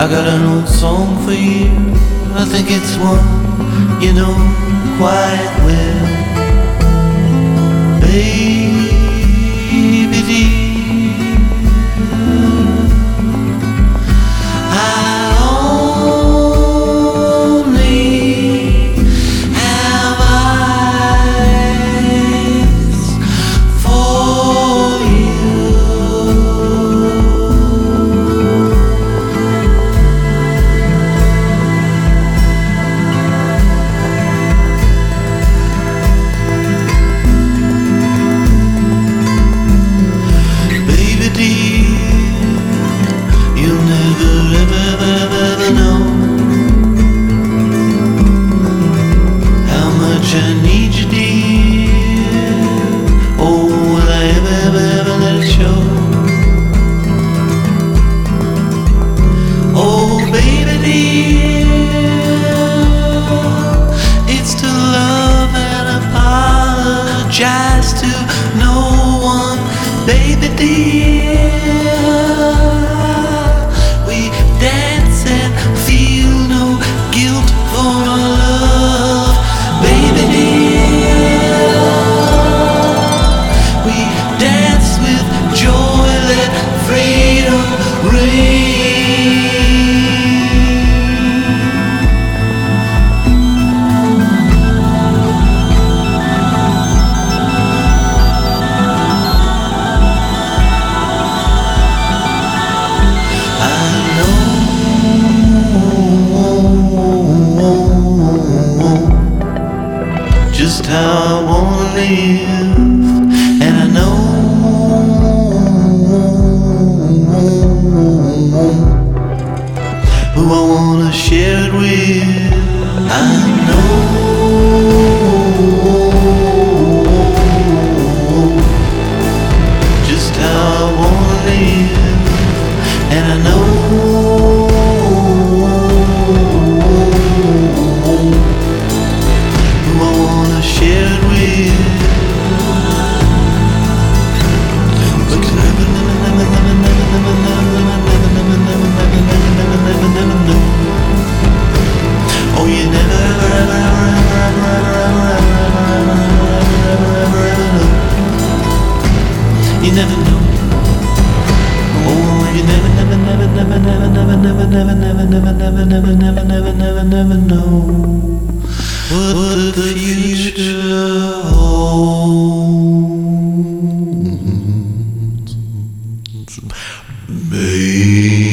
got an old song for you. I think it's one you know quite well. Baby dear, I only have eyes for you. Baby dear, you'll never ever know how much I need you, dear. Oh, will I ever let it show? Oh, baby dear, it's to love and apologize to no one. Baby dear, we dance and feel no guilt for our love. Baby dear, we dance with joy, let freedom reign. Just how I wanna live, and I know who I wanna share it with. I know just how I wanna live, and I know share it with. But you never know. Oh, you never know. You never know. Oh, you never know what the future holds. Baby.